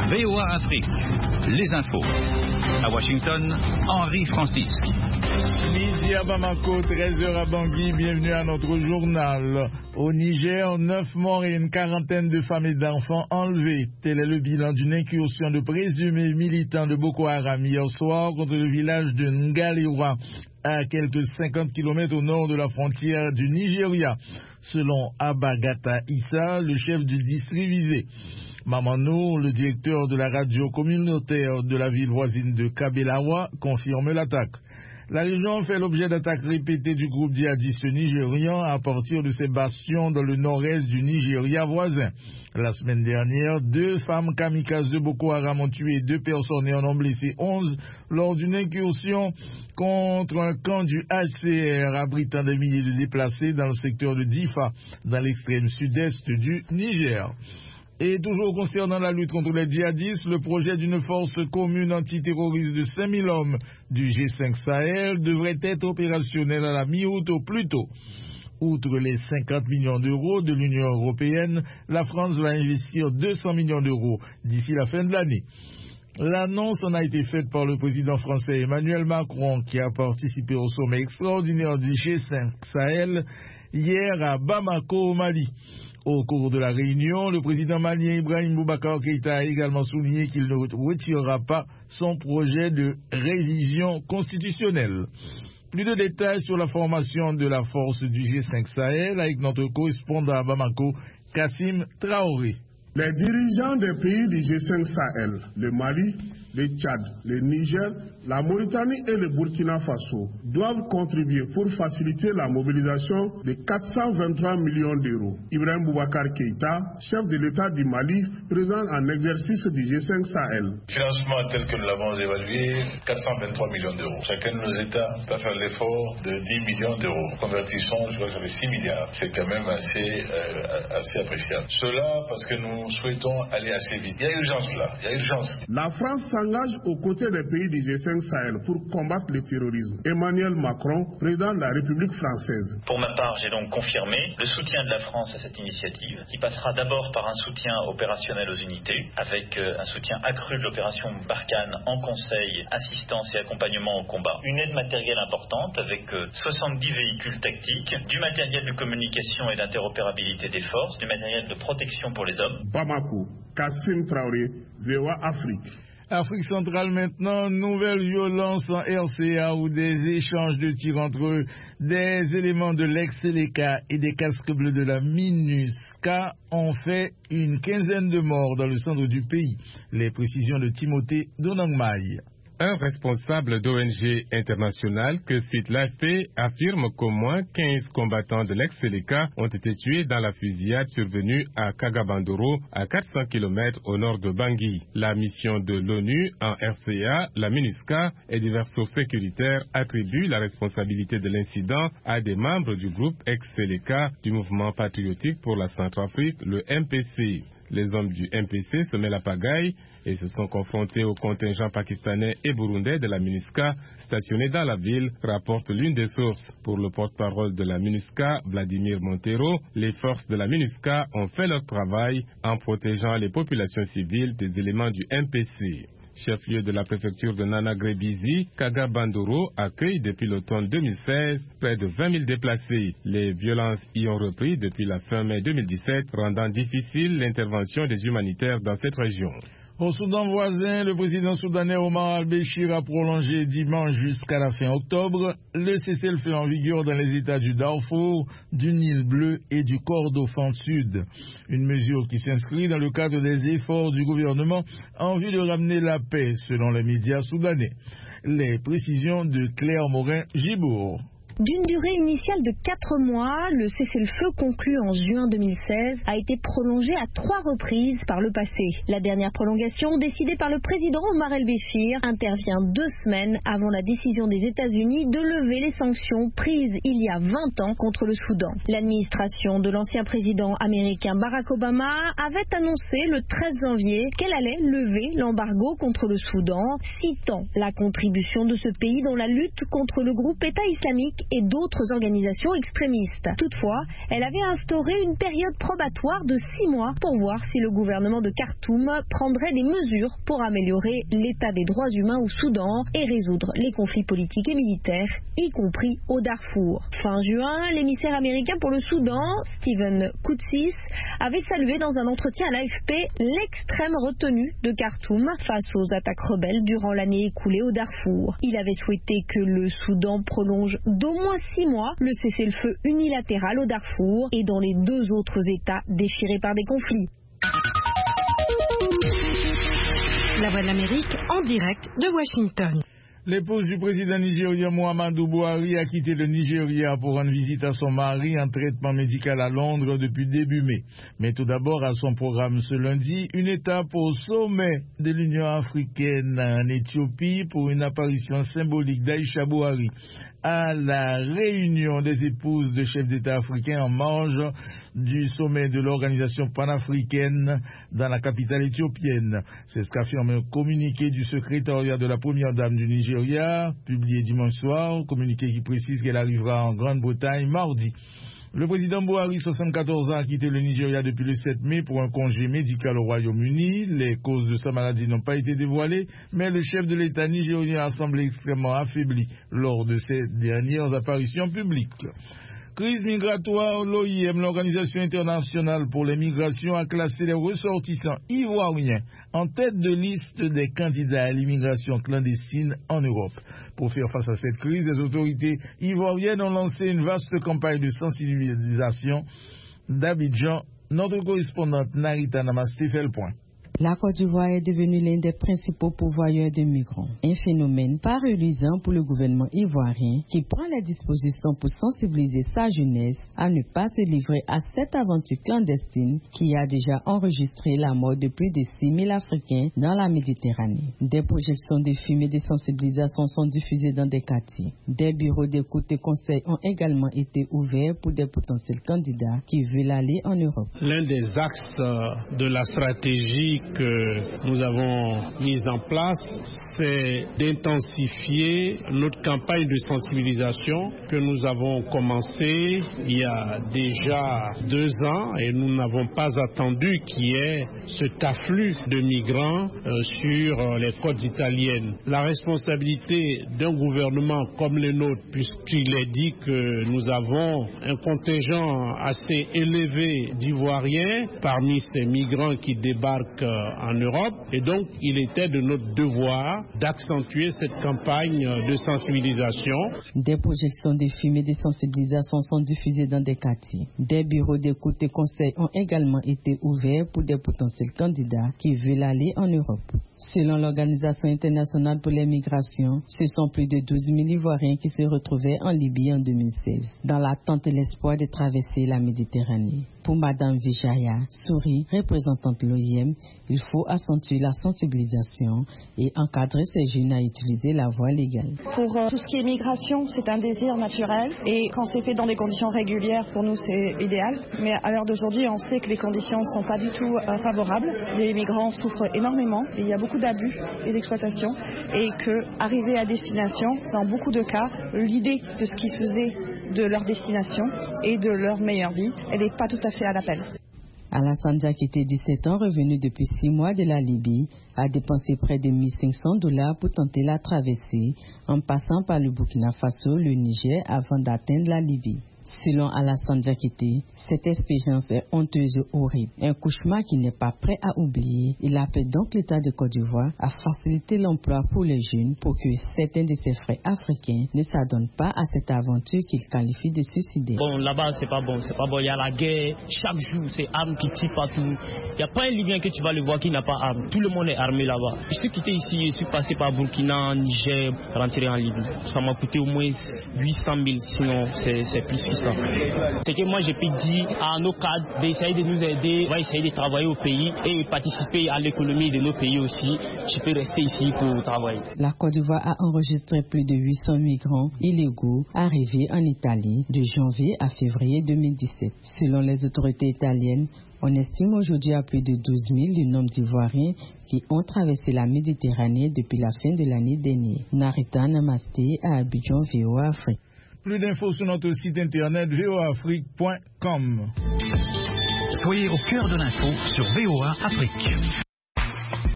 VOA Afrique, les infos. À Washington, Henri Francis. Midi à Bamako, 13h à Bangui, bienvenue à notre journal. Au Niger, 9 morts et une quarantaine de femmes et d'enfants enlevés. Tel est le bilan d'une incursion de présumés militants de Boko Haram hier soir contre le village de Ngaliwa, à quelques 50 km au nord de la frontière du Nigeria, selon Abagata Issa, le chef du district visé. Mamano, le directeur de la radio communautaire de la ville voisine de Kabelawa, confirme l'attaque. La région fait l'objet d'attaques répétées du groupe djihadiste nigérian à partir de ses bastions dans le nord-est du Nigeria voisin. La semaine dernière, 2 femmes kamikazes de Boko Haram ont tué 2 personnes et en ont blessé 11 lors d'une incursion contre un camp du HCR abritant des milliers de déplacés dans le secteur de Difa, dans l'extrême sud-est du Niger. Et toujours concernant la lutte contre les djihadistes, le projet d'une force commune antiterroriste de 5000 hommes du G5 Sahel devrait être opérationnel à la mi-août au plus tôt. Outre les 50 millions d'euros de l'Union européenne, la France va investir 200 millions d'euros d'ici la fin de l'année. L'annonce en a été faite par le président français Emmanuel Macron, qui a participé au sommet extraordinaire du G5 Sahel hier à Bamako, au Mali. Au cours de la réunion, le président malien Ibrahim Boubacar Keïta a également souligné qu'il ne retirera pas son projet de révision constitutionnelle. Plus de détails sur la formation de la force du G5 Sahel avec notre correspondant à Bamako, Kassim Traoré. Les dirigeants des pays du G5 Sahel, le Mali, le Tchad, le Niger, la Mauritanie et le Burkina Faso doivent contribuer pour faciliter la mobilisation de 423 millions d'euros. Ibrahim Boubacar Keïta, chef de l'État du Mali, présent en exercice du G5 Sahel. Le financement tel que nous l'avons évalué, 423 millions d'euros. Chacun de nos États va faire l'effort de 10 millions d'euros. Convertissons, je crois que ça fait 6 milliards. C'est quand même assez appréciable. Cela parce que nous souhaitons aller assez vite. Il y a urgence là, il y a urgence. La France s'engage aux côtés des pays du G5 Sahel pour combattre le terrorisme. Emmanuel Macron, président de la République française. Pour ma part, j'ai donc confirmé le soutien de la France à cette initiative, qui passera d'abord par un soutien opérationnel aux unités, avec un soutien accru de l'opération Barkhane en conseil, assistance et accompagnement au combat. Une aide matérielle importante avec 70 véhicules tactiques, du matériel de communication et d'interopérabilité des forces, du matériel de protection pour les hommes. Bamako, Kassim Traoré, VOA Afrique. Afrique centrale maintenant, nouvelle violence en RCA où des échanges de tirs entre des éléments de l'ex-Seleka et des casques bleus de la MINUSCA ont fait une quinzaine de morts dans le centre du pays. Les précisions de Timothée Donangmaï. Un responsable d'ONG internationale que cite l'AFP affirme qu'au moins 15 combattants de l'ex-Seleka ont été tués dans la fusillade survenue à Kagabandoro, à 400 km au nord de Bangui. La mission de l'ONU en RCA, la MINUSCA et diverses sources sécuritaires attribuent la responsabilité de l'incident à des membres du groupe ex-Seleka du mouvement patriotique pour la Centrafrique, le MPC. Les hommes du MPC se mettent la pagaille et se sont confrontés aux contingents pakistanais et burundais de la MINUSCA stationnés dans la ville, rapporte l'une des sources. Pour le porte-parole de la MINUSCA, Vladimir Montero, les forces de la MINUSCA ont fait leur travail en protégeant les populations civiles des éléments du MPC. Chef-lieu de la préfecture de Nana-Grébizi, Kagabandoro accueille depuis l'automne 2016 près de 20 000 déplacés. Les violences y ont repris depuis la fin mai 2017, rendant difficile l'intervention des humanitaires dans cette région. Au Soudan voisin, le président soudanais Omar al-Béchir a prolongé dimanche jusqu'à la fin octobre le cessez-le-feu en vigueur dans les États du Darfour, du Nil bleu et du Kordofan Sud. Une mesure qui s'inscrit dans le cadre des efforts du gouvernement en vue de ramener la paix, selon les médias soudanais. Les précisions de Claire Morin-Gibourg. D'une durée initiale de 4 mois, le cessez-le-feu conclu en juin 2016 a été prolongé à 3 reprises par le passé. La dernière prolongation, décidée par le président Omar el-Béchir, intervient 2 semaines avant la décision des États-Unis de lever les sanctions prises il y a 20 ans contre le Soudan. L'administration de l'ancien président américain Barack Obama avait annoncé le 13 janvier qu'elle allait lever l'embargo contre le Soudan, citant la contribution de ce pays dans la lutte contre le groupe État islamique et d'autres organisations extrémistes. Toutefois, elle avait instauré une période probatoire de 6 mois pour voir si le gouvernement de Khartoum prendrait des mesures pour améliorer l'état des droits humains au Soudan et résoudre les conflits politiques et militaires, y compris au Darfour. Fin juin, l'émissaire américain pour le Soudan, Stephen Koutsis, avait salué dans un entretien à l'AFP l'extrême retenue de Khartoum face aux attaques rebelles durant l'année écoulée au Darfour. Il avait souhaité que le Soudan prolonge d'au moins 6 mois le cessez-le-feu unilatéral au Darfour et dans les 2 autres États déchirés par des conflits. La Voix de l'Amérique en direct de Washington. L'épouse du président nigérien Muhammadu Buhari a quitté le Nigeria pour rendre visite à son mari en traitement médical à Londres depuis début mai. Mais tout d'abord à son programme ce lundi, une étape au sommet de l'Union africaine en Éthiopie pour une apparition symbolique d'Aïcha Buhari à la réunion des épouses de chefs d'État africains en marge du sommet de l'organisation panafricaine dans la capitale éthiopienne. C'est ce qu'affirme un communiqué du secrétariat de la première dame du Nigeria, publié dimanche soir, communiqué qui précise qu'elle arrivera en Grande-Bretagne mardi. Le président Buhari, 74 ans, a quitté le Nigeria depuis le 7 mai pour un congé médical au Royaume-Uni. Les causes de sa maladie n'ont pas été dévoilées, mais le chef de l'État nigérien a semblé extrêmement affaibli lors de ses dernières apparitions publiques. Crise migratoire, l'OIM, l'Organisation internationale pour les migrations, a classé les ressortissants ivoiriens en tête de liste des candidats à l'immigration clandestine en Europe. Pour faire face à cette crise, les autorités ivoiriennes ont lancé une vaste campagne de sensibilisation. D'Abidjan, notre correspondante Narita Namasté fait le point. La Côte d'Ivoire est devenue l'un des principaux pourvoyeurs de migrants. Un phénomène pas reluisant pour le gouvernement ivoirien qui prend les dispositions pour sensibiliser sa jeunesse à ne pas se livrer à cette aventure clandestine qui a déjà enregistré la mort de plus de 6 000 Africains dans la Méditerranée. Des projections de films et de sensibilisation sont diffusées dans des quartiers. Des bureaux d'écoute et conseils ont également été ouverts pour des potentiels candidats qui veulent aller en Europe. L'un des axes de la stratégie que nous avons mise en place, c'est d'intensifier notre campagne de sensibilisation que nous avons commencée il y a déjà 2 ans et nous n'avons pas attendu qu'il y ait cet afflux de migrants sur les côtes italiennes. La responsabilité d'un gouvernement comme le nôtre, puisqu'il est dit que nous avons un contingent assez élevé d'Ivoiriens parmi ces migrants qui débarquent en Europe, et donc il était de notre devoir d'accentuer cette campagne de sensibilisation. Des projections de films et de sensibilisation sont diffusées dans des quartiers. Des bureaux d'écoute et conseils ont également été ouverts pour des potentiels candidats qui veulent aller en Europe. Selon l'Organisation internationale pour les migrations, ce sont plus de 12 000 Ivoiriens qui se retrouvaient en Libye en 2016, dans l'attente et l'espoir de traverser la Méditerranée. Pour Mme Vijaya Souri, représentante de l'OIM, il faut accentuer la sensibilisation et encadrer ces jeunes à utiliser la voie légale. Pour tout ce qui est migration, c'est un désir naturel et quand c'est fait dans des conditions régulières, pour nous c'est idéal. Mais à l'heure d'aujourd'hui, on sait que les conditions ne sont pas du tout favorables. Les migrants souffrent énormément, il y a beaucoup d'abus et d'exploitation et qu'arriver à destination, dans beaucoup de cas, l'idée de ce qui se faisait de leur destination et de leur meilleure vie, elle n'est pas tout à fait à l'appel. Alassane Diakité, 17 ans, revenu depuis 6 mois de la Libye, a dépensé près de $1 500 pour tenter la traversée en passant par le Burkina Faso, le Niger, avant d'atteindre la Libye. Selon Alassane Diakité, cette expérience est honteuse et horrible, un cauchemar qu'il n'est pas prêt à oublier. Il appelle donc l'État de Côte d'Ivoire à faciliter l'emploi pour les jeunes pour que certains de ses frères africains ne s'adonnent pas à cette aventure qu'il qualifie de suicidaire. Bon, là-bas, c'est pas bon, il y a la guerre, chaque jour, c'est armes qui tirent partout. Il n'y a pas un Libyen que tu vas le voir qui n'a pas arme. Tout le monde est armé là-bas. Je suis quitté ici, je suis passé par Burkina, Niger, rentré en Libye. Ça m'a coûté au moins 800 000, sinon c'est plus. C'est que moi j'ai pu dire à nos cadres d'essayer de nous aider, on va essayer de travailler au pays et participer à l'économie de nos pays aussi. Je peux rester ici pour travailler. La Côte d'Ivoire a enregistré plus de 800 migrants illégaux arrivés en Italie de janvier à février 2017. Selon les autorités italiennes, on estime aujourd'hui à plus de 12 000 le nombre d'Ivoiriens qui ont traversé la Méditerranée depuis la fin de l'année dernière. Narita Namasté à Abidjan, VOA Afrique. Plus d'infos sur notre site internet voaafrique.com. Soyez au cœur de l'info sur VOA Afrique.